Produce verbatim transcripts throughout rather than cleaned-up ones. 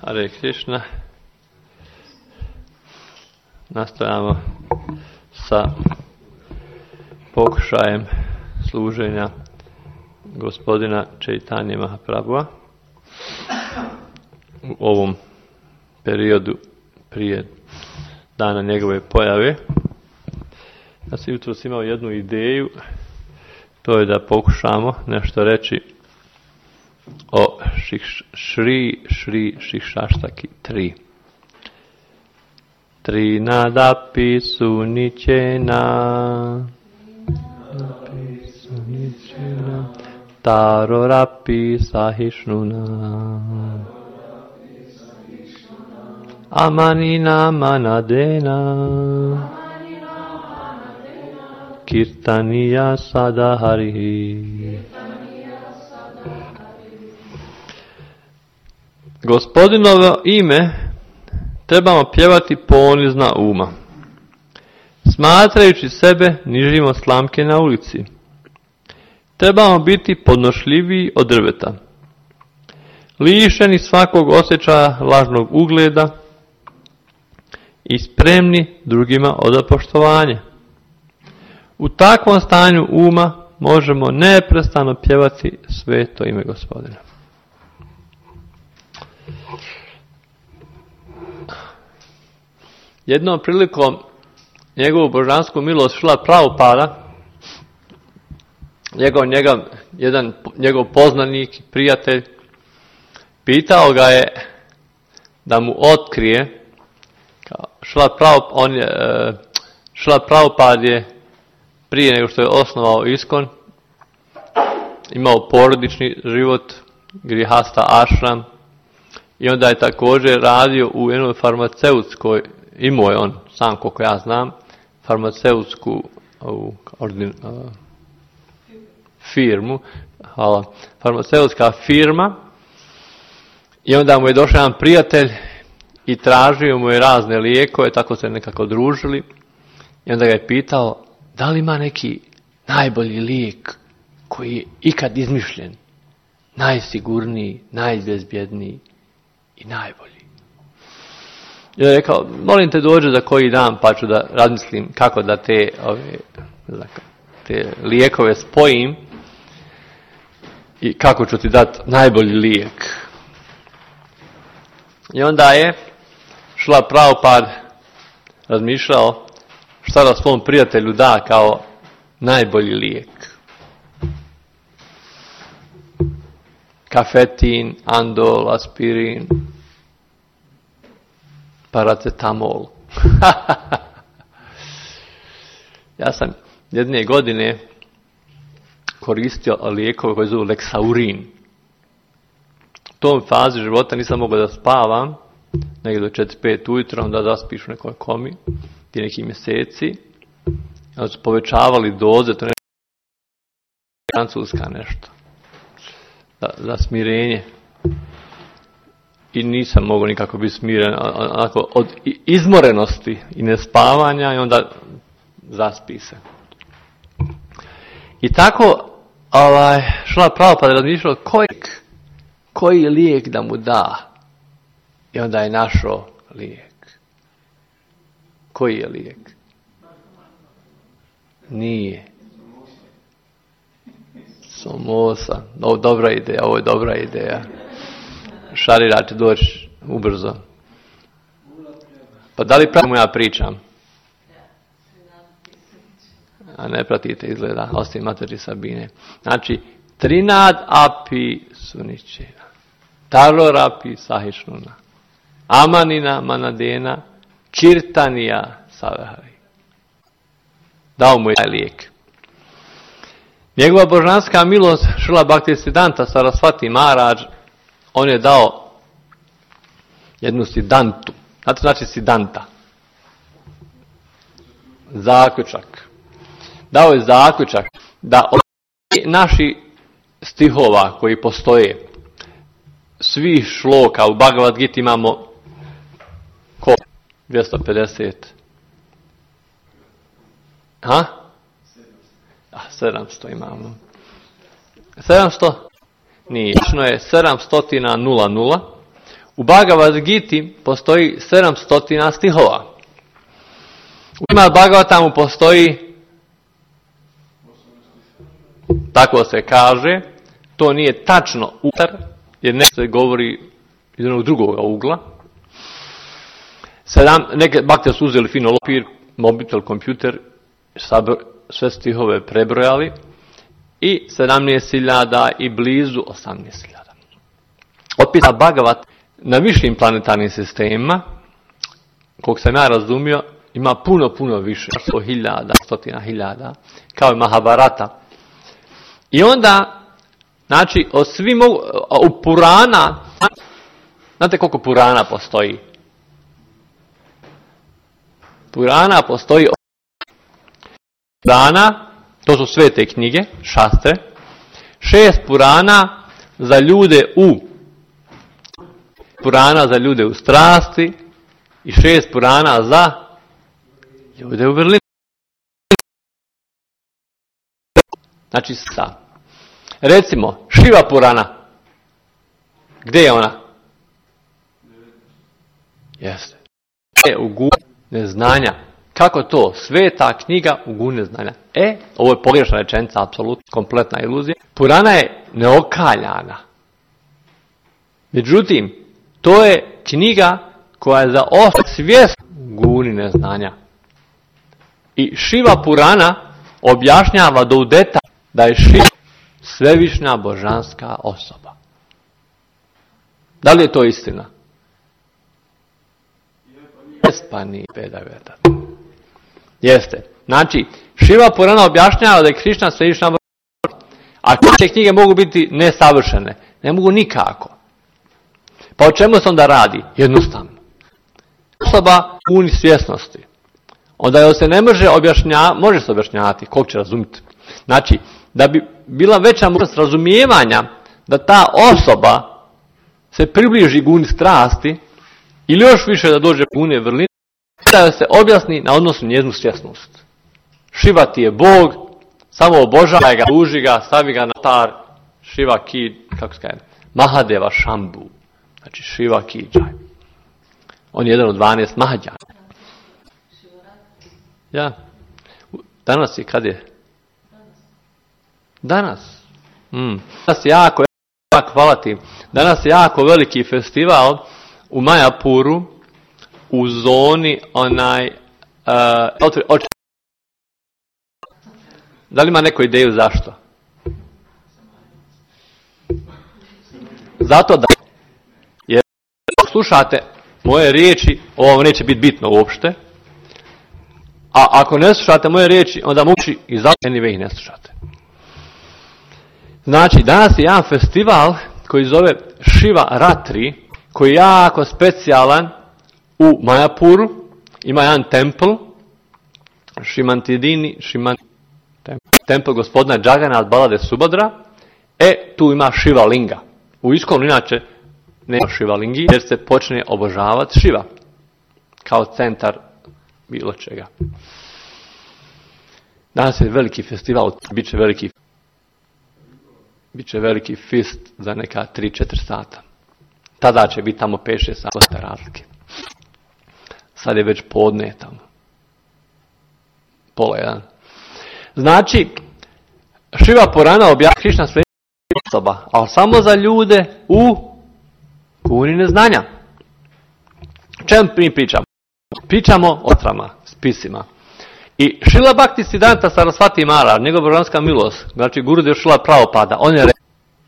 Hare Krishna. Nastavljamo sa pokušajem služenja gospodina Chaitanya Mahaprabhua u ovom periodu prije dana njegove pojave. Ja sam jutros imao jednu ideju, to je da pokušamo nešto reći o Šri Šri Šikshaštaki tri. Tri nadapi suničena, tarorapi sahišnuna, amanina manadena, kirtaniya sadaharihi. Gospodinovo ime trebamo pjevati ponizna uma, smatrajući sebe nižimo slamke na ulici. Trebamo biti podnošljiviji od drveta, lišeni svakog osjećaja lažnog ugleda i spremni drugima od poštovanja. U takvom stanju uma možemo neprestano pjevati sveto ime Gospodina. Jednom prilikom njegovu božansku milost Šrila Prabhupada, njegov, njegov, jedan njegov poznanik, prijatelj, pitao ga je da mu otkrije, kao Šrila Prabhupada, on je, Šrila Prabhupada je prije nego što je osnovao ISKCON imao porodični život, grihasta ashram, i onda je također radio u jednoj farmaceutskoj, imao je on, sam koliko ja znam, farmaceutsku uh, ordin, uh, firmu, hvala, farmaceutska firma, i onda mu je došao jedan prijatelj i tražio mu je razne lijekove, tako se nekako družili, i onda ga je pitao da li ima neki najbolji lijek koji je ikad izmišljen, najsigurniji, najbezbjedniji i najbolji. I je rekao, molim te dođe za koji dan pa ću da razmislim kako da te, ove, te lijekove spojim i kako ću ti dati najbolji lijek. I onda je Šrila Prabhupada razmišljao šta da svom prijatelju da kao najbolji lijek. Kafetin, andol, aspirin, paracetamol. Ja sam jedne godine koristio lijekove koji zovu Lexaurin. U tom fazi života nisam mogao da spavam, negdje do četiri pet ujutro, onda zaspiš u nekoj komi, ti neki mjeseci. Onda su povećavali doze, to je francuska nešto, za, za smirenje. I nisam mogao nikako biti smiren, onako, od izmorenosti i nespavanja, i onda zaspi se. I tako ovaj, Šrila Prabhupada razmišljao koji, koji lijek da mu da. I onda je našao lijek. Koji je lijek? Nije. Somosa. No, dobra ideja, ovo je dobra ideja. Šarira će doći ubrzo. Pa da li pravimo ja pričam? A ne pratite izgleda, osim materi Sabine. Znači, trinad api suničena, tarorapi sahišnuna, amanina manadena, kirtanija sadahari. Dao mu je taj lijek. Njegova božanska milost Šrila Bhaktisiddhanta Sarasvati Maharaj, on je dao jednu sidantu. Znate znači sidanta? Zaključak. Dao je zaključak da od naših stihova koji postoje, svi šloka u Bhagavad Gita imamo ko? dvjesto pedeset. Ha? A, sedamsto imamo. sedamsto? Nije. Točno je sedamsto nula nula. U Bhagavad Giti postoji sedamsto stihova. U Srimad Bhagavatamu postoji, tako se kaže, to nije tačno utar, jer nešto se govori iz onog drugog ugla. Sedam, neke bakte su uzeli fino papir, mobitel, kompjuter, sve stihove prebrojali i sedamnaest hiljada i blizu osamnaest hiljada. Opisa Bhagavat na višim planetarnim sistemima, koliko sam ja razumio, ima puno, puno više, sto hiljada, stotina hiljada, kao i Mahabharata. I onda, znači, od svi mogu, u Purana, znate koliko Purana postoji? Purana postoji Purana, to su svete knjige, šastre, šest Purana za ljude u Purana za ljude u strasti i šest Purana za ljude u vrlini. Znači sa. Recimo, Šiva Purana. Gdje je ona? Jeste. E, u gu neznanja. Kako to? Sveta knjiga u gu neznanja. E, ovo je pogrešna rečenica, apsolutno, kompletna iluzija. Purana je neokaljana. Međutim, to je knjiga koja je za svijest guni neznanja. I Šiva Purana objašnjava do u detalj da je Šiva svevišnja božanska osoba. Da li je to istina? Jest, pa nije pedaveta. Jeste. Znači, Šiva Purana objašnjava da je Krišna svevišnja božanska. A te knjige mogu biti nesavršene. Ne mogu nikako. Pa o čemu se onda radi? Jednostavno. Osoba puni svjesnosti. Onda joj se ne može objašnjavati, može se objašnjavati, koliko će razumjeti. Znači, da bi bila veća mogućnost razumijevanja da ta osoba se približi guni strasti ili još više da dođe gune vrline, da se objasni na odnosu njeznu svjesnost. Šiva ti je Bog, samo obožavaj ga, služi ga, stavi ga na altar, Šiva ki, kako se kaže, Mahadeva Šambu. Znači Šiva Kijaj. On je jedan od dvanaest Mahađana. Ja. Danas je, kad je? Danas. Mm. Danas je jako, jako, hvala ti. Danas je jako veliki festival u Majapuru u zoni onaj uh, oči, oči. Da li ima neku ideju zašto? Zato da slušate moje riječi, ovo vam neće biti bitno uopšte, a ako ne slušate moje riječi, onda muči i zato vi ih ne slušate. Znači, danas je jedan festival koji zove Šiva Ratri, koji je jako specijalan u Majapuru, ima jedan templ, Šimantidini, Šimant, templ gospodina Džaganath Balade Subhadra, e, tu ima Šiva Linga. U Iskonu inače nema Šivalingi, jer se počne obožavati Šiva kao centar bilo čega. Danas je veliki festival, bit će veliki, bit će veliki fest za neka tri do četiri sata. Tada će biti tamo pet do šest sata razlike. Sad je već podne tamo. Pola jedan. Znači, Šiva Purana objavlja Krišna sve osoba, ali samo za ljude u guni neznanja. Čem mi pričamo? Pričamo o trama, spisima. I Šrila Bhaktisiddhanta Sarasvati Maharaj, njegova božanska milost, znači Gurudev Šrila Prabhupada, on je rekao,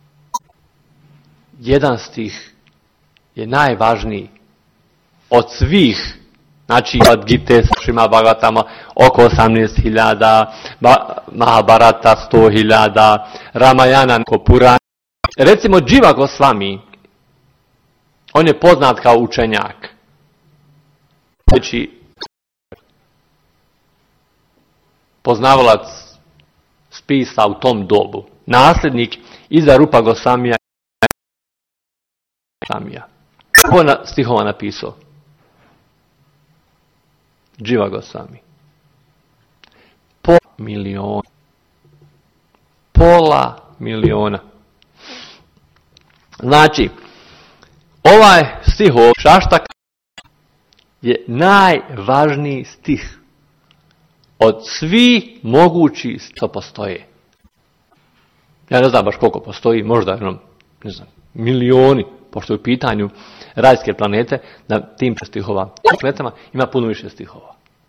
jedan stih je najvažniji od svih, znači od Gite, Šrima Bhagavatama, oko osamnaest hiljada, Mahabharata sto hiljada, Ramayana, Purana. Recimo Jiva Goswami, on je poznat kao učenjak. Znači, poznavalac spisa u tom dobu. Nasljednik iza Rupa Goswamija. Ko je stihova napisao? Jiva Goswami. Pola miliona. Pola miliona. Znači, ovaj stihova Šaštaka je najvažniji stih od svih mogućih što postoje. Ja ne znam baš koliko postoji, možda ne znam, milioni, pošto je u pitanju rajske planete, na tim stihova planetama ima puno više stihova.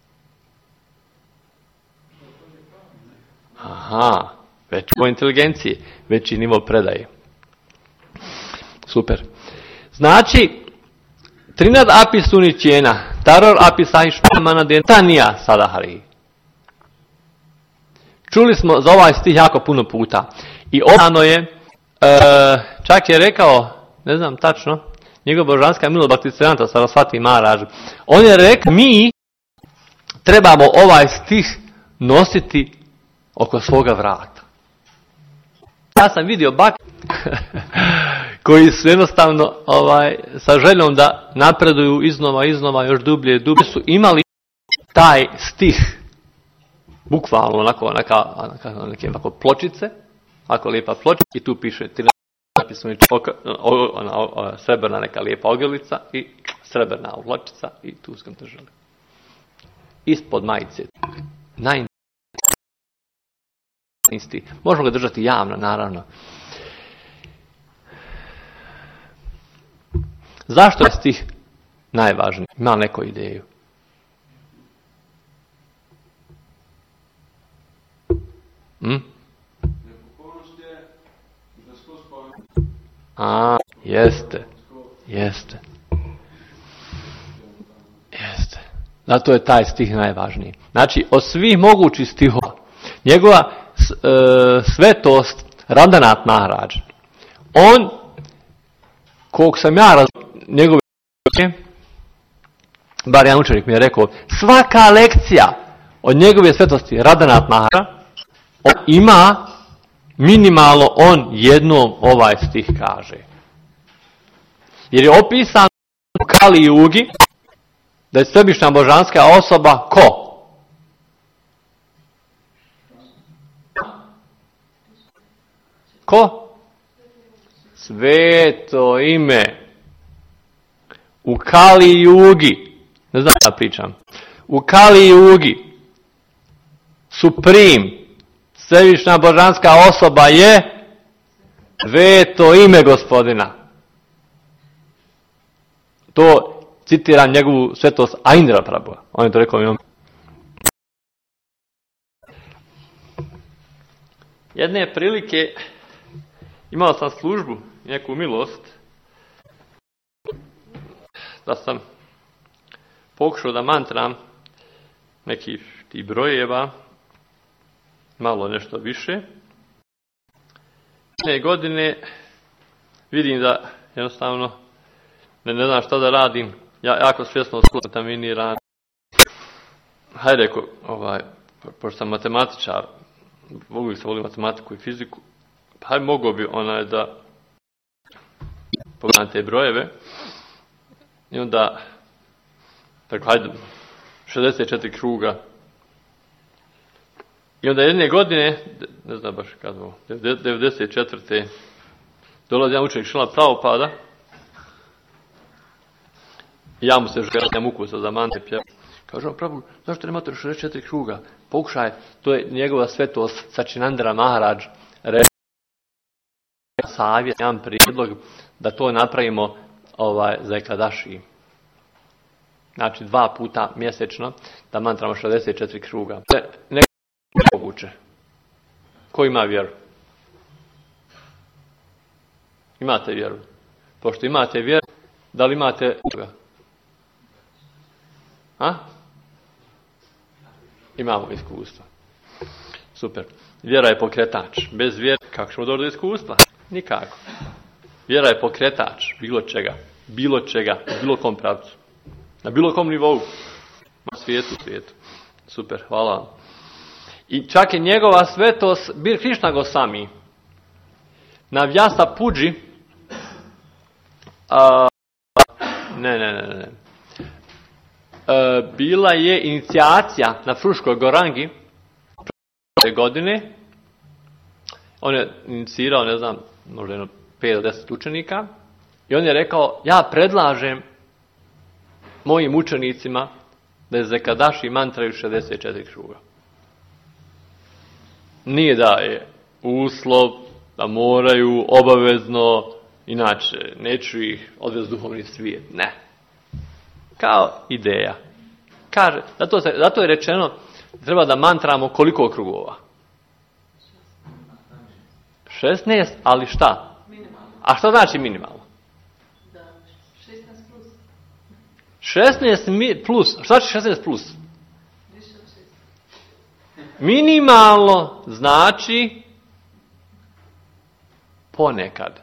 Aha, već po inteligenciji, veći nivo predaje. Super. Znači, trinad apisuni cijena, taror apisaj špamana dentanija sadahari. Čuli smo za ovaj stih jako puno puta. I opisano je, e, čak je rekao, ne znam tačno, njegov božanska milost Bhaktivedanta Sarasvati Maharaj, on je rekao, mi trebamo ovaj stih nositi oko svoga vrata. Ja sam vidio bak koji su jednostavno ovaj, sa željom da napreduju iznova, iznova, još dublje, dublje, su imali taj stih, bukvalno onako, neka, neka, neke ovako pločice, ako lijepa pločica, i tu piše napisano srebrna neka lijepa ogrlica i srebrna pločica i tu sam držali. Ispod majice. Naj isti. Možemo ga držati javno, naravno. Zašto je stih najvažniji? Ima neku ideju? Hm? A, jeste. Jeste. Jeste. Zato je taj stih najvažniji. Znači, od svih mogućih stihova, njegova e, svetost Radhanath Maharaj, on, kog sam ja razumio, njegove bar jedan učenik mi je rekao, svaka lekcija od njegove svetosti Radhanath Maharaj, on ima minimalno on jednom ovaj stih kaže. Jer je opisan u Kali Jugi da je svebišnja božanska osoba ko? Ko? Sveto ime. U Kali Jugi. Ne znam da pričam. U Kali Jugi. Suprim. Svevišnja božanska osoba je sveto ime Gospodina. To citiram njegovu svetost Aindra Prabhu. On je to rekao mi on. Jedne prilike imao sam službu, neku milost, da sam pokušao da mantram neki ti brojeva, malo nešto više. Jedne godine vidim da jednostavno ne, ne znam šta da radim, ja jako svjesno kontaminiran. Hajde reko, ovaj, pošto sam matematičar, uvijek sam volio matematiku i fiziku, pa hajde mogao bi onaj da pogledam te brojeve i onda tako hajde šezdeset četiri kruga. I onda jedne godine, ne znam baš kad ovo, devedeset četvrte dolazi jedan učenik Šrila Prabhupada i ja mu se želim ukusa za mante pjev. Kaže on, Prabhu, zašto nemate šezdeset četiri kruga? Pokušaj, to je njegova svetost Sačinandra Maharaj rekao savjet, jedan prijedlog da to napravimo ovaj, za Ekadaši. Znači dva puta mjesečno da mantramo šezdeset četiri kruga. Ne moguće. Ko ima vjeru? Imate vjeru. Pošto imate vjeru, da li imate toga? A? Imamo iskustvo. Super. Vjera je pokretač. Bez vjere, kako ćemo doći do iskustva? Nikako. Vjera je pokretač bilo čega. Bilo čega. U bilo kom pravcu. Na bilo kom nivou. Na svijetu, svijetu. Super, hvala vam. I čak je njegova svetost Bir Krišna Gosami na Vyasa Puđi a, ne, ne, ne, ne. A, bila je inicijacija na Fruškoj Gorangi prošle godine. On je inicirao, ne znam, možda jedno pet do deset učenika I on je rekao, ja predlažem mojim učenicima da je zekadaši mantraju šezdeset četiri kruga. Nije da je uslov, da moraju obavezno, inače neću ih odvesti duhovni svijet. Ne. Kao ideja. Kaže, zato, se, zato je rečeno, treba da mantramo koliko krugova? šesnaest, ali šta? Minimalno. A šta znači minimalno? Da, šesnaest plus. šesnaest mi, plus. Šta znači šesnaest plus? Više od šest. Minimalno znači ponekad.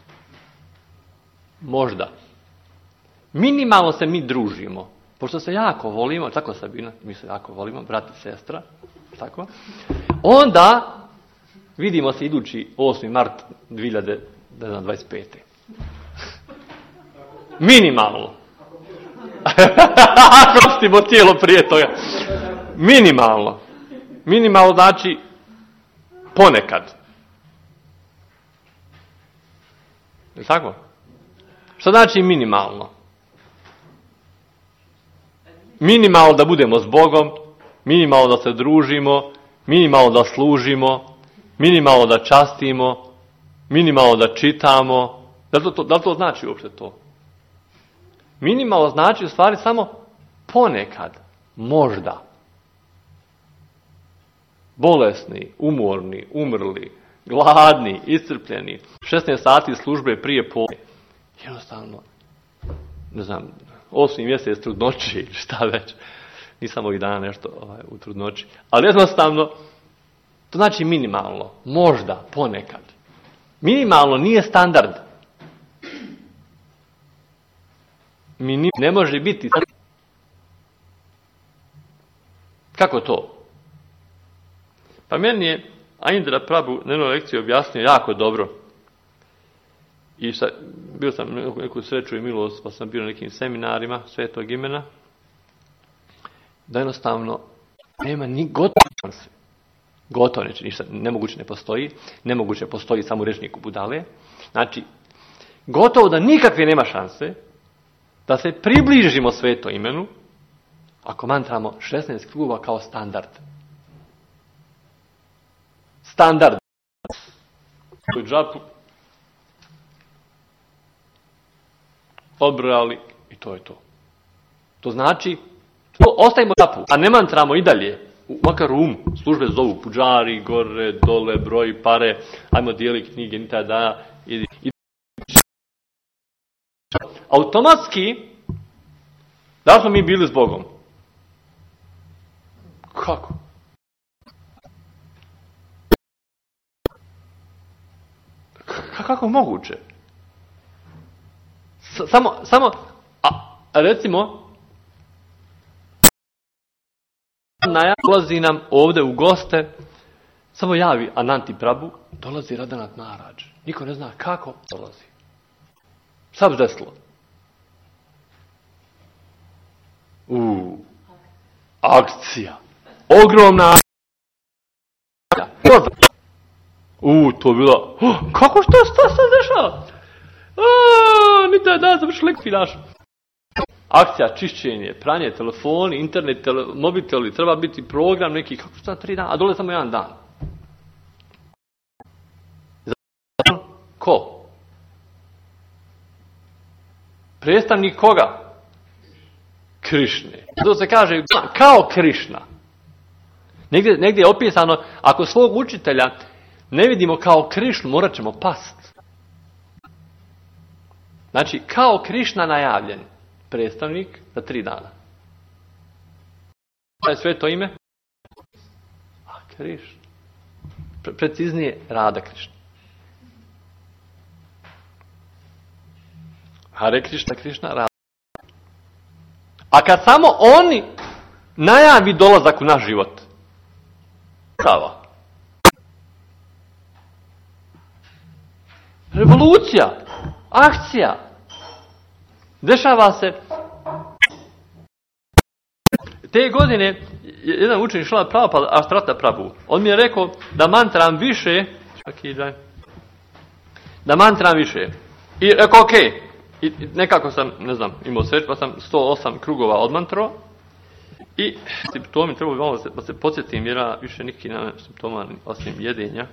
Možda. Minimalno se mi družimo. Pošto se jako volimo, tako Sabina, mi se jako volimo, brat i sestra, tako. Onda vidimo se idući osmi mart dvije hiljade dvadeset pete. Minimalno. Ako stimo tijelo prije toga. Minimalno. Minimalno znači ponekad. Je li tako? Što znači minimalno? Minimalno da budemo s Bogom, minimalno da se družimo, minimalno da služimo, minimalno da častimo, minimalno da čitamo. Da li to, da li to znači uopšte to? Minimalno znači u stvari samo ponekad, možda. Bolesni, umorni, umrli, gladni, iscrpljeni, šesnaest sati službe prije podne. Jednostavno, ne znam, osmi mjesec trudnoći, šta već. Nisam ovih dana nešto ovaj, u trudnoći. Ali jednostavno, to znači minimalno, možda, ponekad. Minimalno nije standard. Minim, ne može biti. Kako to? Pa meni je Aindra Prabhu na jednoj lekciji objasnio jako dobro. I sa, bio sam neku, neku sreću i milost, pa sam bio na nekim seminarima Svetog imena. Da jednostavno nema ni gotovo šanse. Gotovo neće, ništa, nemoguće ne postoji. Nemoguće postoji samo u rečniku budale. Znači, gotovo da nikakve nema šanse da se približimo Svetom imenu ako mantramo šesnaest krugova kao standard. Standard. U džapu odbrali i to je to. To znači, to ostavimo džapu, a ne mantramo i dalje. Makar um, službe zovu puđari, gore, dole, broj, pare, ajmo dijeli knjige, nita da, idi. Automatski, da smo mi bili s Bogom? Kako? K- kako moguće? S- samo, samo, a, recimo, dolazi nam ovdje u goste, samo javi Ananti Prabhu, dolazi Radhanath Maharaj. Niko ne zna kako dolazi. Šta bi desilo? Uuu, akcija. Ogromna akcija. Uuu, to je bila, oh, kako što šta se dešava? Aaaa, mi taj dan završili lekciju našu. Akcija, čišćenje, pranje, telefoni, internet, tele, mobiteli, treba biti program neki, kako šta, tri dana, a dole samo jedan dan. Ko? Predstavnik koga? Krišne. To se kaže kao Krišna. Negdje, negdje je opisano, ako svog učitelja ne vidimo kao Krišnu, morat ćemo past. Znači, kao Krišna najavljen predstavnik za tri dana. Šta je sve to ime? A, Krišna. Pre, preciznije, Rada Krišna. Hare Krišna, Krišna, Rada. A kad samo oni najavi dolazak u naš život, prava. Revolucija, akcija, dešava se. Te godine, jedan učenik Šrila Prabhupada, Aštrata Prabhu, on mi je rekao da mantram više, da mantram više. I rekao, ok, I nekako sam, ne znam, imao sreću, pa sam sto osam krugova odmantro. I simptomi, treba malo da se podsjetim, jer ja više nikakvih nema simptoma osim jedenja.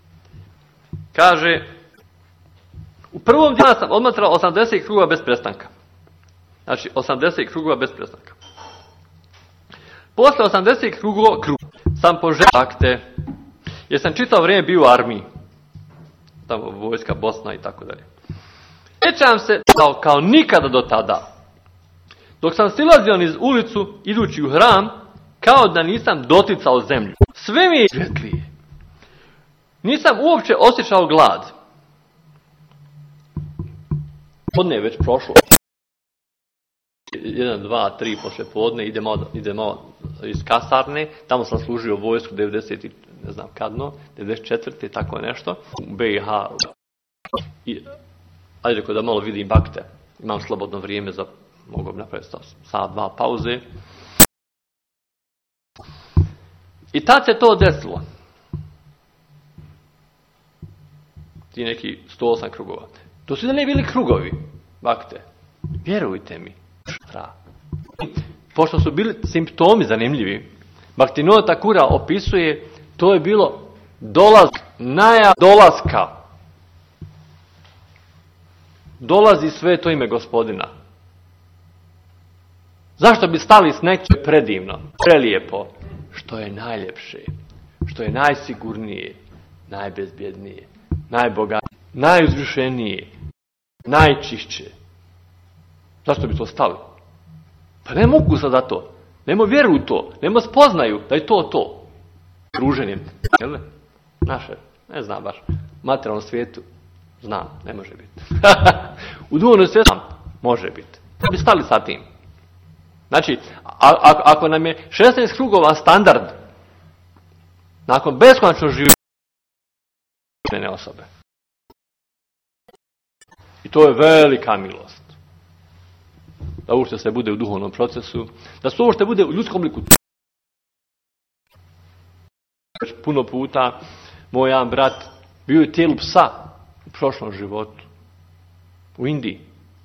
Kaže, u prvom danu sam odmatrao osamdeset krugova bez prestanka. Znači, osamdeset krugova bez prestanka. Posle osamdeset krugova krug, sam poželio akte, jer sam čitao vrijeme bio u armiji. Tamo vojska Bosna i tako dalje. Sjećam se kao, kao nikada do tada. Dok sam silazio niz ulicu, idući u hram, kao da nisam doticao zemlju. Sve mi je svjetlije. Nisam uopće osjećao glad. Podne je već prošlo. Jedan, dva, tri poslije podne, idemo, idemo iz kasarne. Tamo sam služio vojsku devedeset, ne znam kadno, devedeset četvrte tako nešto. U B i H. I, ajde rekao da malo vidim bakte. Imam slobodno vrijeme za... Mogu napraviti sat, dva pauze. I tad se to desilo. Ti neki sto osam krugova. To su da ne bili krugovi, bakte. Vjerujte mi. Pošto su bili simptomi zanimljivi, Bhaktivinoda Thakura opisuje, to je bilo dolaz, najav dolaska. Dolazi sveto ime Gospodina. Zašto bi stali s nečim predivno, prelijepo, što je najljepše, što je najsigurnije, najbezbjednije, najbogatije, najuzvišenije, najčišće? Zašto bi to stali? Pa nema ukusa za to, nema vjeru u to, nema spoznaju da je to to. Druženjem, jel ne? Naše, ne znam baš, u materijalnom svijetu, znam, ne može biti. U duhovnom svijetu može biti. Da bi stali sa tim. Znači, a, a, ako nam je šesnaest krugova standard, nakon beskonačnog života osobe. I to je velika milost. Da uopšte se bude u duhovnom procesu, da se uopšte bude u ljudskom obliku. Već puno puta moj jedan brat bio je tijelu psa u prošlom životu. U Indiji.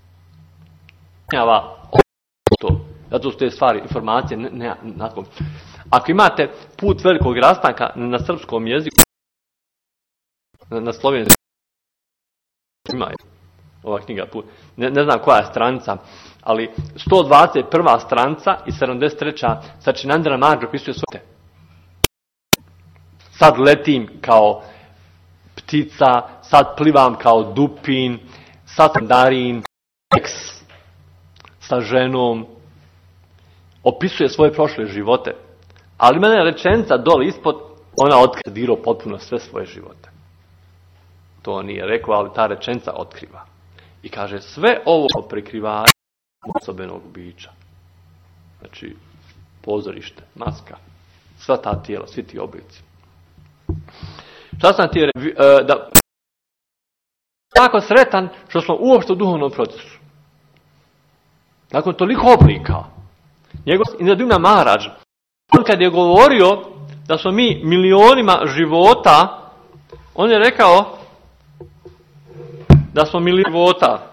To. Zato su te stvari, informacije, ne, ne, nakon. Ako imate put velikog rastanka na srpskom jeziku, na, na slovenskom, ima ova knjiga, ne, ne znam koja je stranica, ali sto dvadeset prva stranica i sedamdeset treća Sačinandra Maharaj opisuje svoje. Sad letim kao ptica, sad plivam kao dupin, sad sam darin, seks sa ženom, opisuje svoje prošle živote. Ali ima jedna rečenica dole ispod, ona otkriva potpuno sve svoje živote. To nije rekao, ali ta rečenica otkriva. I kaže, sve ovo prikriva osobenog bića. Znači, pozorište, maska, sva ta tijela, svi ti oblici. Šta sam ti reći? Da, tako sretan što smo uopšte u duhovnom procesu. Nakon toliko oblika, njegov Indradumna Maharaj, on kad je govorio da smo mi milionima života, on je rekao da smo milion života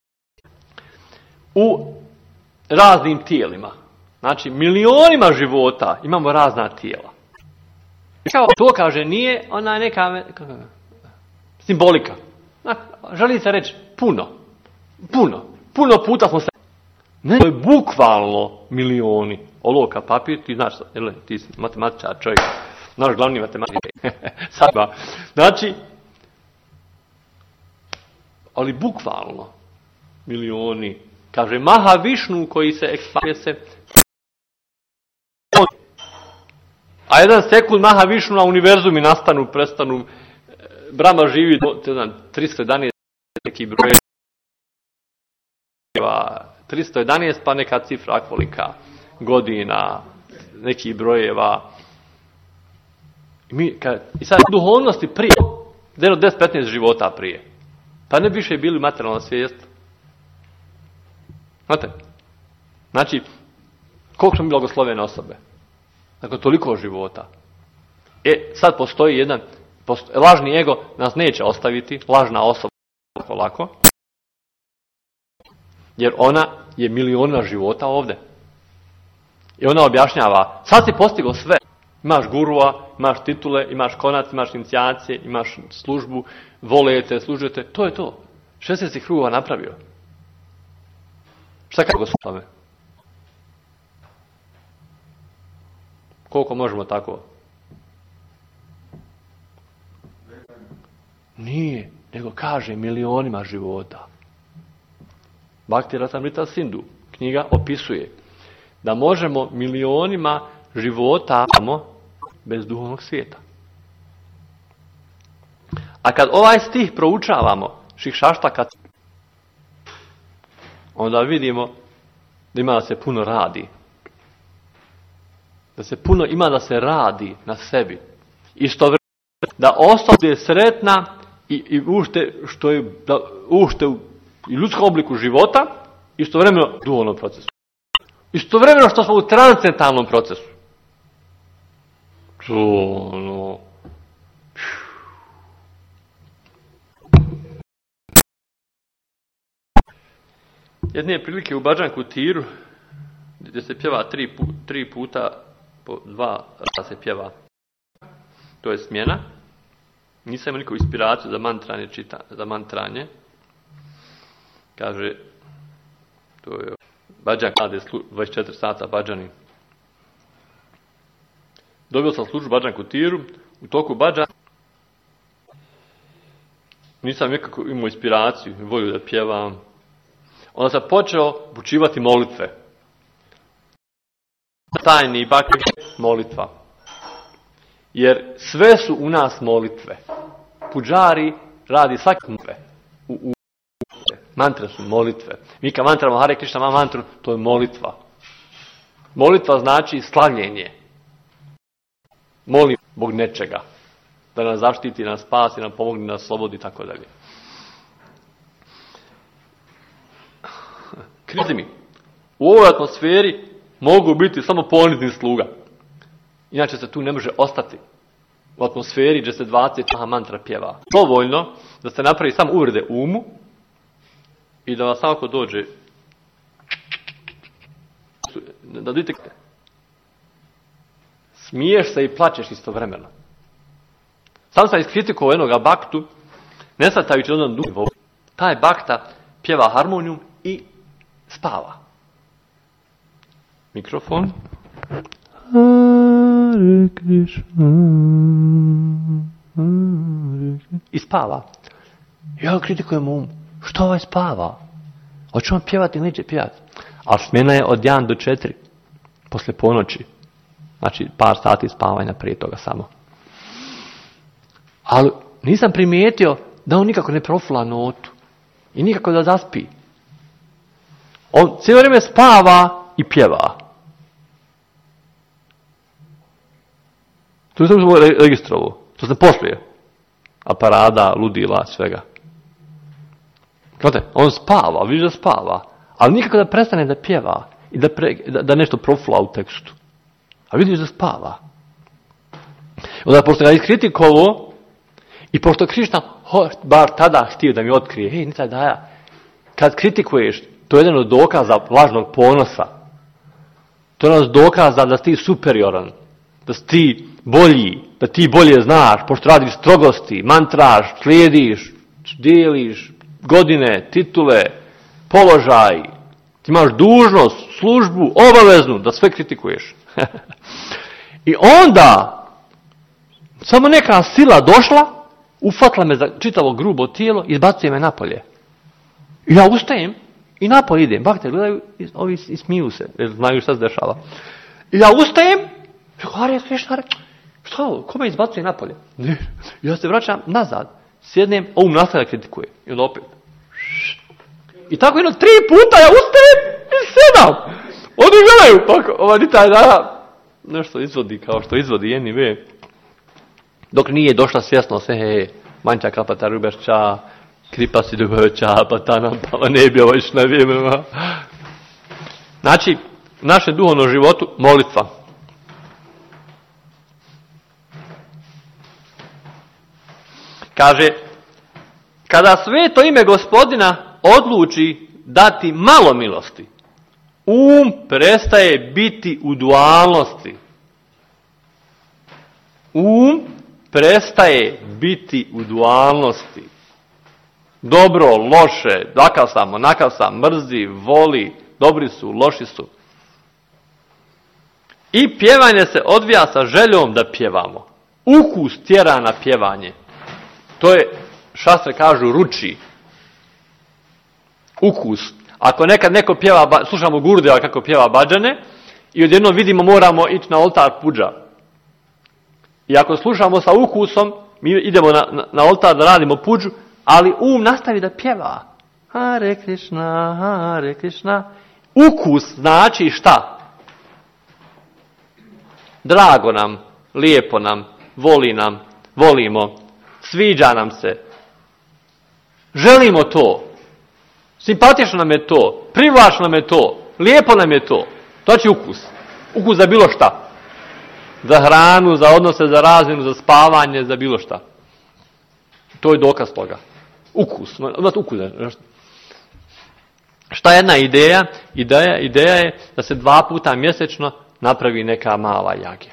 u raznim tijelima. Znači, milionima života imamo razna tijela. Kao to kaže, nije ona neka simbolika. Želi se reći puno, puno, puno puta smo se... Ne, to je bukvalno milioni. Olovka, papir, ti znaš, jel, ti si matematičar čovjek, naš glavni matematičar. Sada, znači, ali bukvalno milioni. Kaže, Mahavišnu koji se ekspanduje se... A jedan sekund Mahavišnu na univerzumi nastanu, prestanu, Brahma živi do, ne znam, tristo jedanaest neki broj, tristo jedanaest pa neka cifra akvolika, godina, nekih brojeva. I, mi, kad, i sad u duhovnosti prije, deset do petnaest života prije, pa ne bi više bili materijalna svijest. Znate? Znači, koliko smo bili blagoslovene osobe? Nakon toliko života. E, sad postoji jedan, postoji, lažni ego nas neće ostaviti, lažna osoba lako. Jer ona je miliona života ovdje. I ona objašnjava, sad si postigao sve. Imaš gurua, imaš titule, imaš konac, imaš inicijacije, imaš službu, volete, služite. To je to. šezdeset krugova napravio. Šta kako su tome? Koliko možemo tako? Nije, nego kaže milionima života. Bhakti Rasamrita Sindhu knjiga opisuje da možemo milionima života bez duhovnog svijeta. A kad ovaj stih proučavamo, Šikšaštaka, onda vidimo da ima da se puno radi. Da se puno ima da se radi na sebi. Istovremeno da ostane sretna i, i ušte, što je, da ušte u ljudskom obliku života, istovremeno u duhovnom procesu. Istovremeno što smo u transcendentalnom procesu. To, no. Jedne prilike u Badžanku Tiru, gdje se pjeva tri, pu, tri puta, po dva rada se pjeva. To je smjena. Nisam imao nikakvu inspiraciju za mantranje, čita, za mantranje. Kaže, to je Badžank, rade dvadeset četiri sata Badžani. Dobio sam službu Badžanku Tiru, u toku Badžanka nisam nekako imao inspiraciju, volju da pjevam. Onda sam počeo učivati molitve. Tajni bakri molitva. Jer sve su u nas molitve. Puđari radi svaki molitve. U, u, mantre su molitve. Mi kad mantramo Hare Krishna mantru, to je molitva. Molitva znači slavljenje. Molim Bog nečega. Da nas zaštiti, nas spasi, nam pomogne, nas slobodi i tako dalje. Krizi mi, u ovoj atmosferi mogu biti samo ponizni sluga. Inače se tu ne može ostati. U atmosferi gdje se dvadeset mantra pjeva. Dovoljno da se napravi samo uvrede umu i da vas samo dođe da vidite smiješ se i plačeš istovremeno. Sam sam iskritikovao jednoga baktu, ne shvatajući onom duhu. Taj bakta pjeva harmonijum i spava. Mikrofon. Hare Krishna, Hare Krishna. I spava. Ja kritikujem um. Što ovaj spava? Hoće on pjevati ili neće pjevati? Ali smjena je od jedan do četiri. Posle ponoći. Znači par sati spavanja prije toga samo. Ali nisam primijetio da on nikako ne profula notu. I nikako da zaspi. On cijelo vrijeme spava i pjeva. To sam registrovao. To sam poslije. Aparada, ludila, svega. Znate, on spava, vidiš da spava. Ali nikako da prestane da pjeva. I da, pre, da, da nešto profula u tekstu. A vidiš da spava. Onda pošto ga iskritikovo i pošto Krišna bar tada htio da mi otkrije. Hej, nita daja. Kad kritikuješ, to je jedan od dokaza lažnog ponosa. To je jedan od dokaza da si ti superioran, da si ti bolji, da ti bolje znaš, pošto radiš strogosti, mantraš, slijediš, dijeliš godine, titule, položaj, ti imaš dužnost, službu, obaveznu da sve kritikuješ. I onda, samo neka sila došla, ufatla me za čitavo grubo tijelo i izbacuje me napolje. I ja ustajem i napolje idem. Bakte gledaju, ovi i smiju se, jer znaju šta se dešava. I ja ustajem, Hare Krishna, što, ko me izbacuje napolje? Ja se vraćam nazad, sjednem, ovom nastavlja kritikuje. I onda opet. I tako jedno tri puta ja ustajem i sedam. Oni gledaju, pa ova nitaj da nešto izvodi kao što izvodi jedni ve. Dok nije došla svjesno se, he, manča kapata rubešća, kripa si dubeća, pa ta nam pa ne bi ovo na vrijeme. Znači, u našem duhovnom životu molitva. Kaže, kada sveto ime Gospodina odluči dati malo milosti, um prestaje biti u dualnosti. Um prestaje biti u dualnosti. Dobro, loše, takav sam, onakav sam, mrzi, voli, dobri su, loši su. I pjevanje se odvija sa željom da pjevamo. Ukus tjera na pjevanje. To je, šastre kažu, ruči. Ukus. Ako nekad neko pjeva, slušamo Gurdeva kako pjeva badžane i odjednom vidimo moramo ići na oltar puđa. I ako slušamo sa ukusom, mi idemo na, na, na oltar da radimo puđu, ali um nastavi da pjeva. Hare Krishna, Hare Krishna. Ukus znači šta? Drago nam, lijepo nam, voli nam, volimo, sviđa nam se. Želimo to. Simpatično nam je to, privlačno nam je to, lijepo nam je to. To je ukus. Ukus za bilo šta. Za hranu, za odnose, za razmjenu, za spavanje, za bilo šta. To je dokaz toga. Ukus. Ukus. Šta je jedna ideja? Ideja, ideja je da se dva puta mjesečno napravi neka mala jagija.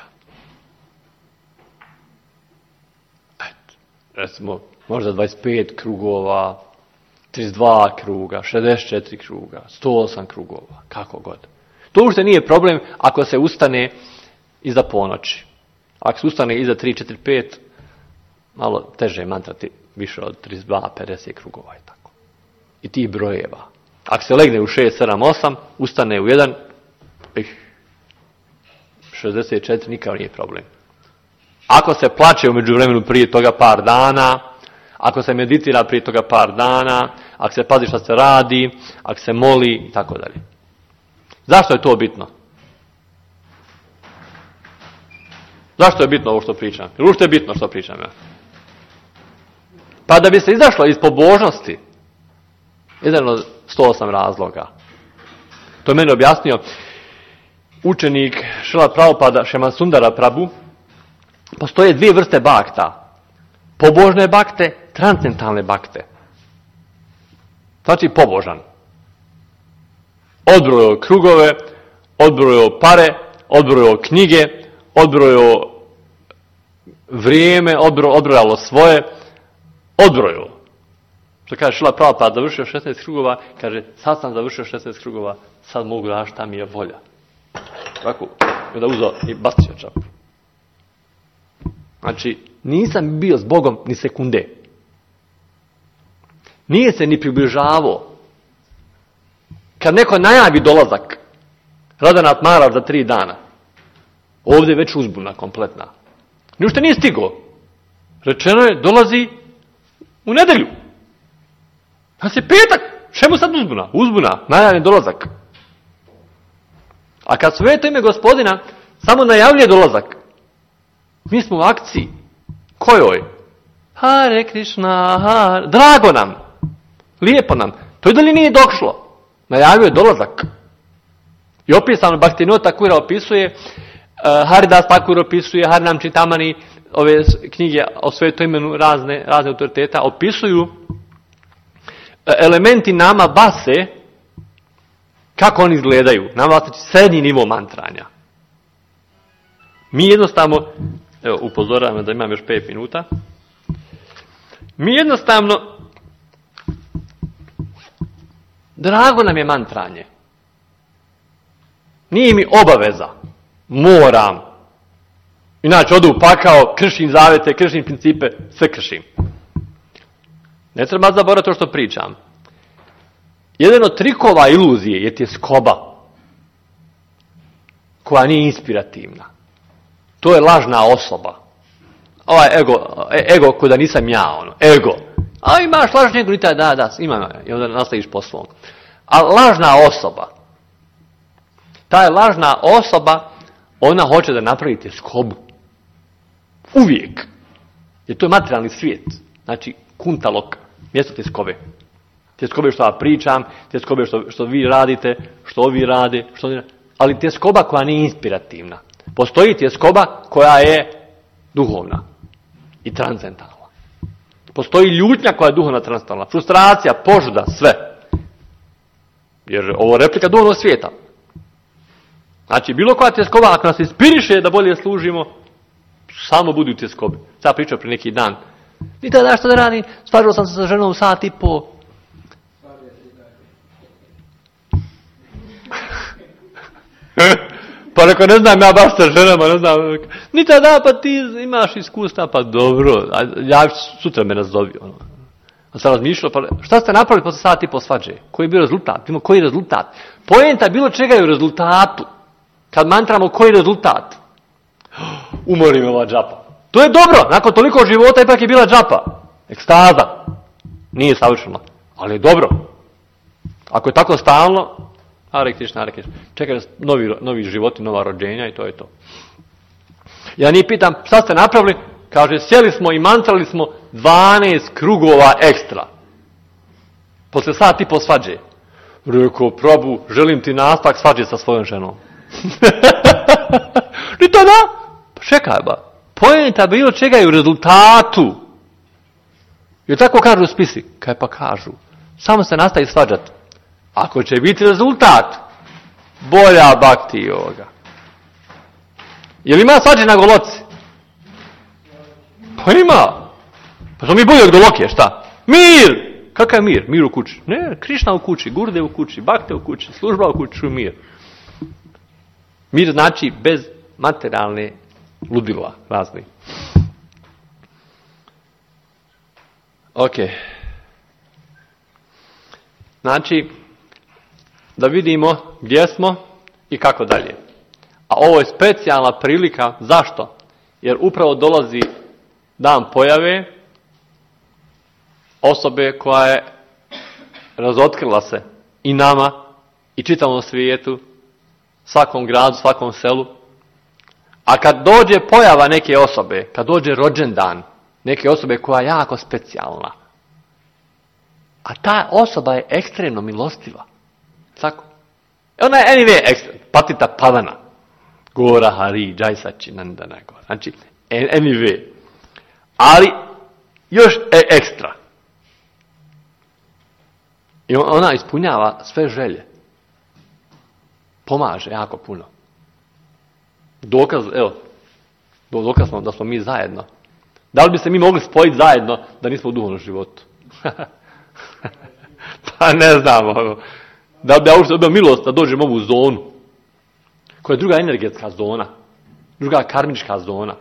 Eto, recimo, možda dvadeset pet krugova, trideset dva kruga, šezdeset četiri kruga, sto osam krugova, kako god. To uopšte nije problem ako se ustane iza ponoći. Ako se ustane iza tri, četiri, pet, malo teže je mantrati više od trideset dva, pedeset krugova i tako. I tih brojeva. Ako se legne u šest, sedam, osam, ustane u jedan, ih, šezdeset četiri nikako nije problem. Ako se plače umeđu vremenu prije toga par dana, ako se meditira prije toga par dana, ako se pazi šta se radi, ako se moli i tako dalje. Zašto je to bitno? Zašto je bitno ovo što pričam? Jer uopšte je bitno što pričam ja. Pa da bi se izašlo iz pobožnosti, jedan od sto osam razloga. To je meni objasnio učenik Šrila Prabhupada Šema Sundara Prabhu. Postoje dvije vrste bakta. Pobožne bakte, transcendentalne bakte. Znači pobožan. Odbrojao krugove, odbrojao pare, odbrojao knjige, odbrojao vrijeme, odbrojalo svoje, odbrojao. Što kaže Šrila Prabhupada, završio šesnaest krugova, kaže, sad sam završio šesnaest krugova, sad mogu da šta mi je volja. Tako, i onda uzeo i bacio čapu. Znači, nisam bio s Bogom ni sekunde. Nije se ni približavao. Kad neko najavi dolazak, Radhanath Maharaj za tri dana, ovdje je već uzbuna kompletna. Ništa nije stigao. Rečeno je, dolazi u nedjelju. A se petak, čemu sad uzbuna? Uzbuna, najavljen dolazak. A kad sveto ime Gospodina samo najavljuje dolazak, mi smo u akciji. Kojoj? Hare Krishna, Hare... Drago nam. Lijepo nam. To je da li nije došlo? Najavio je dolazak. I opisano, Bhaktivinoda Thakur opisuje, uh, Haridas Thakur opisuje, Harinam Čitamani, ove knjige o svetom imenu razne, razne autoriteta, opisuju uh, elementi nama base, kako oni izgledaju. Nama base srednji nivo mantranja. Mi jednostavno, evo, upozoravam da imam još pet minuta. Mi jednostavno, drago nam je mantranje. Nije mi obaveza. Moram. Inače, odu u pakao, kršim zavete, kršim principe, sve kršim. Ne treba zaboraviti to što pričam. Jedan od trikova iluzije je tjeskoba, koja nije inspirativna. To je lažna osoba. Ovaj ego, ego ko da nisam ja, ono, ego. A imaš lažni ego, i taj, da, da, imam, i onda nastaviš poslom. A lažna osoba, ta je lažna osoba, ona hoće da napravi tjeskobu. Uvijek. Jer to je materijalni svijet. Znači, kuntalok, mjesto tjeskobe. Tjeskobe što ja pričam, tjeskobe što, što vi radite, što ovi rade, što oni rade. Ali tjeskoba koja nije inspirativna. Postoji tjeskoba koja je duhovna i transcendentalna. Postoji ljutnja koja je duhovna, transcendentalna. Frustracija, požuda, sve. Jer ovo je replika duhovnog svijeta. Znači, bilo koja tjeskoba, ako nas inspiriše da bolje služimo, samo budi u tjeskobi. Sad pričao prije neki dan. Ni tada što da radi, svađao sam se sa ženom sat i po. Pa rekao, ne znam ja baš sa ženama, ne znam. Ni tada, pa ti imaš iskustva, pa dobro. Ja sutra me nazovi. Ono. A sam razmišljao, pa šta ste napravili posle sat i po svađe? Koji je bio rezultat? Ima koji je rezultat? Poenta bilo čega je u rezultatu. Kad mantramo koji je rezultat? Umori me ova džapa. To je dobro, nakon toliko života ipak je bila džapa. Ekstaza. Nije savršena, ali je dobro. Ako je tako stalno, Hare Krišna, Hare Krišna. Čekaj novi, novi životi, nova rođenja i to je to. Ja njih pitam, šta ste napravili? Kaže, sjeli smo i mantrali smo dvanaest krugova ekstra. Posle sat i po svađe. Rekao, probu, želim ti nastavak svađe sa svojom ženom. I to da? Pa čekaj ba. Poenta bilo čega je u rezultatu. I tako kažu spisi. Kaj pa kažu? Samo se nastavi svađati. Ako će biti rezultat, bolja bakti ovoga. Jel ima svađe na Goloci? Pa ima. Pa smo mi bolji od Goloke, šta? Mir! Kakav je mir? Mir u kući. Ne, Krišna u kući, Gurde u kući, Bakte u kući, služba u kući, mir. Mir znači bez materijalne ludila razni. Ok. Znači, da vidimo gdje smo i kako dalje. A ovo je specijalna prilika. Zašto? Jer upravo dolazi dan pojave osobe koja je razotkrila se i nama i čitavom svijetu, svakom gradu, svakom selu. A kad dođe pojava neke osobe, kad dođe rođendan neke osobe koja je jako specijalna, a ta osoba je ekstremno milostiva. Tako? Ona je anyway ekstremno. Patita Pavana. Gora Hari, Džajsači, Nandana Gora. Znači, anyway. Ali, još e, ekstra. I ona ispunjava sve želje. Pomaže jako puno. Dokaz, evo, dokaz smo da smo mi zajedno. Da li bi se mi mogli spojiti zajedno da nismo u duhovnom životu? Pa ne znamo. Da bi ja uopšte dobio milost da dođem u ovu zonu, koja je druga energetska zona, druga karmička zona.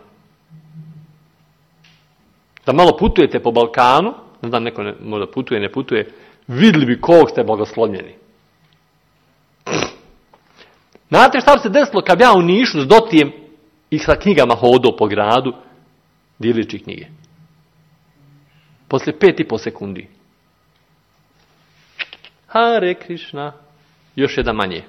Da malo putujete po Balkanu, ne znam, neko ne, možda putuje, ne putuje, vidjeli bi koliko ste blagoslovljeni. Znate šta bi se desilo kad ja u Nišu s Dotijem i sa knjigama hodao po gradu, dijelići knjige? Poslije pet i po sekundi. Hare Krišna. Još jedan manje.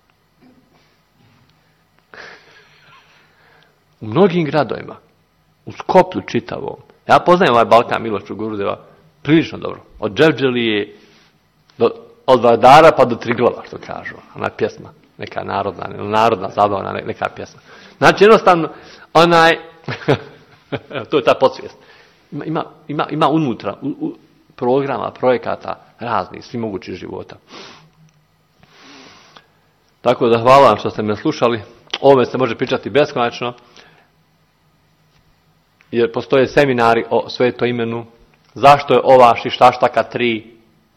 U mnogim gradovima, u Skoplju čitavom, ja poznajem ovaj Balkan Milošću Gurdeva prilično dobro. Od Dževđelije, do, od Vardara pa do Triglava, što kažu. Ona pjesma, neka narodna, narodna zabavna, neka pjesma. Znači, jednostavno, onaj, to je ta podsvijest. Ima, ima, ima, ima unutra, u, u, programa, projekata, raznih, svi mogućih života. Tako da hvala vam što ste me slušali. Ovome se može pričati beskonačno, jer postoje seminari o svetom imenu. Zašto je ova Šištaštaka tri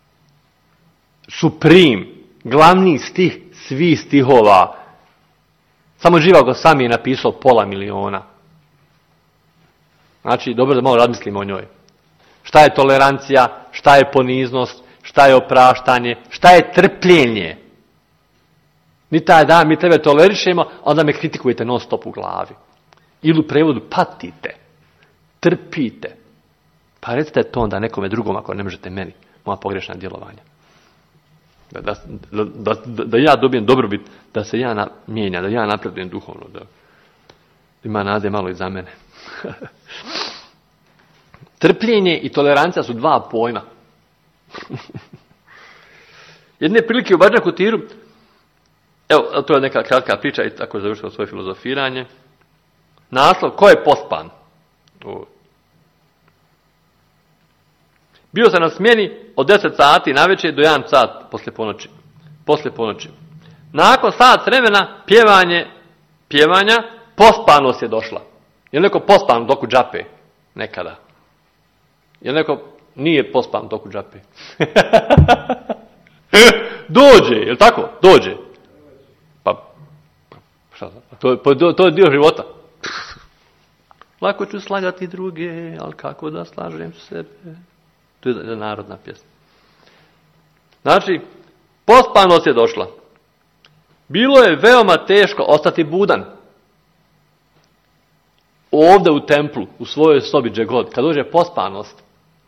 suprim, glavni stih svih stihova? Samo Živa Gosvami je napisao pola miliona. Znači, dobro da malo razmislimo o njoj. Šta je tolerancija, šta je poniznost, šta je opraštanje, šta je trpljenje. Ni taj dan mi tebe tolerišemo, onda me kritikujete non stop u glavi. Ili u prevodu patite, trpite. Pa recite to onda nekome drugom ako ne možete meni, moja pogrešna djelovanja. Da, da, da, da, da ja dobijem dobrobit, da se ja mijenja, da ja napredujem duhovno, da ima nade malo i za mene. Trpljenje i tolerancija su dva pojma. Jedne prilike u Badžaku Tiru, evo, to je neka kratka priča i tako je završilo svoje filozofiranje. Naslov, ko je pospan? O. Bio sam na smjeni od deset sati navečer do jedan sat poslije ponoći. poslije ponoći. Nakon sat vremena pjevanje, pjevanja, pospanost je došla. Je li neko pospan dok u džape? Nekada. Je li neko nije pospan dok u džape? Dođe, je li tako? Dođe. Pa, šta da? To, to, to je dio života. Lako ću slagati druge, ali kako da slažem sebe? To je narodna pjesma. Znači, pospanost je došla. Bilo je veoma teško ostati budan. Ovdje u templu, u svojoj sobi gdje god, kad dođe pospanost.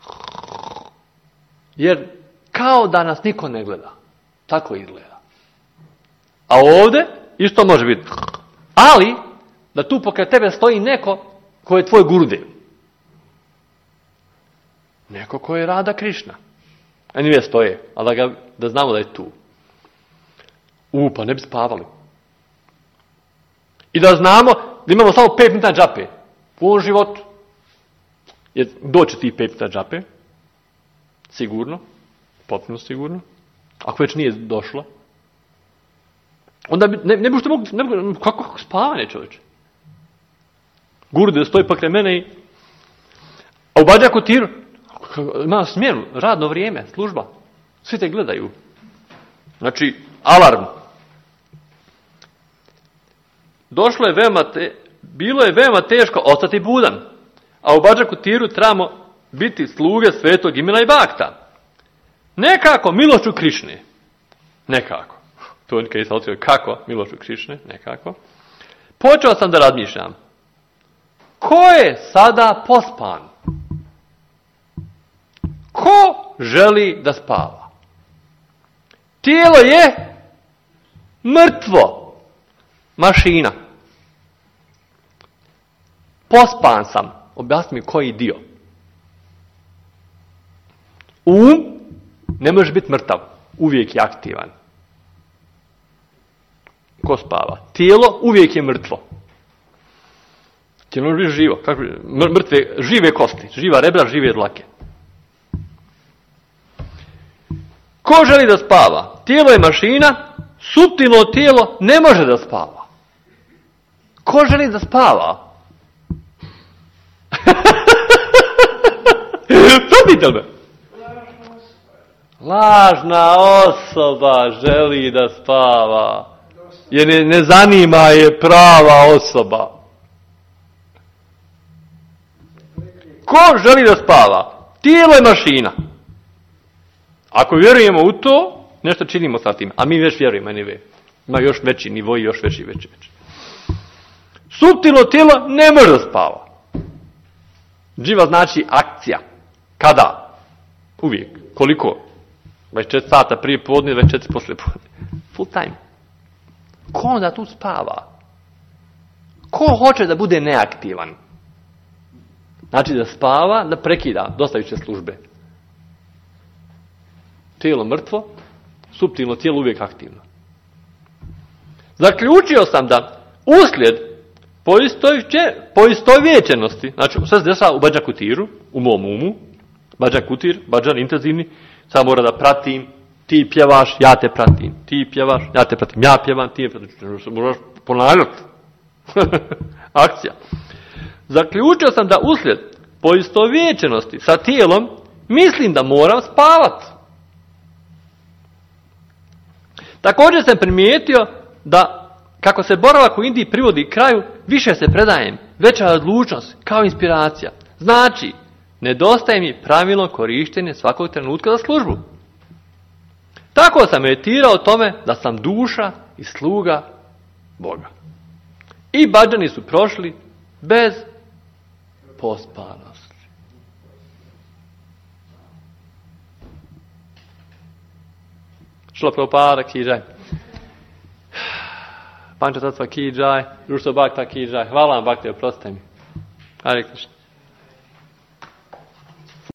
Jer kao da nas niko ne gleda. Tako izgleda. A ovdje isto može biti. Ali, da tu pokraj tebe stoji neko ko je tvoj Gurudev. Neko ko je Rada Krišna. A nije stoje, ali da, ga, da znamo da je tu. U, pa ne bi spavali. I da znamo da imamo samo pet minuta džape. U ovom životu. Jer doće ti pet minuta džape. Sigurno. Potpuno sigurno. Ako već nije došlo. Onda bi, ne, ne bi što mogu, ne bi, kako, kako spavanje čovječe? Gurudev stoji pokraj mene i a u Badžaku Tiru ima smjenu, radno vrijeme, služba. Svi te gledaju. Znači, alarm. Došlo je veoma te, bilo je veoma teško ostati budan. A u Badžaku Tiru trebamo biti sluge svetog imena i bakta. Nekako milošću Krišne. Nekako. To nikad nisam otkrio kako milošću Krišne. Nekako. Počeo sam da razmišljam. Ko je sada pospan? Ko želi da spava? Tijelo je mrtvo. Mašina. Pospan sam. Objasni mi koji dio. Um ne može biti mrtav. Uvijek je aktivan. Ko spava? Tijelo uvijek je mrtvo. Tijelo može biti živo. Kako, mrtve, žive kosti. Živa rebra, žive dlake. Ko želi da spava? Tijelo je mašina, suptilno tijelo ne može da spava. Ko želi da spava? Zapite me. Lažna osoba želi da spava. Jer ne, ne zanima je prava osoba. Ko želi da spava? Tijelo je mašina. Ako vjerujemo u to, nešto činimo sa tim. A mi već vjerujemo, ne ve. Ima još veći nivo i još veći, veći, veći. Suptilno tijelo ne može da spava. Dživa znači akcija. Kada? Uvijek. Koliko? dvadeset četiri sata prije podne, dvadeset četiri poslije podne. Full time. Ko onda tu spava? Ko hoće da bude neaktivan? Znači da spava, da prekida dostajuće službe. Tijelo mrtvo, suptilno tijelo uvijek aktivno. Zaključio sam da uslijed poistovjećenosti, znači sve se dešava u Badžaku Tiru, u mom umu, Badžak Tir, Badžan intenzivni, sad mora da pratim, ti pjevaš, ja te pratim, ti pjevaš, ja te pratim, ja pjevam, ti je pratim, moraš ponavljati. Akcija. Zaključio sam da uslijed poistovjećenosti sa tijelom, mislim da moram spavati. Također sam primijetio da kako se boravak u Indiji privodi kraju, više se predajem, veća odlučnost, kao inspiracija. Znači, nedostaje mi pravilno korištenje svakog trenutka za službu. Tako sam meditirao o tome da sam duša i sluga Boga. I Badžani su prošli bez pospanosti. Šla Prabhupada ki džaj. Panča Tattva ki džaj. Društvo Bhakta ki džaj. Hvala vam, Bhakti, oprostite mi. Hare Krishna.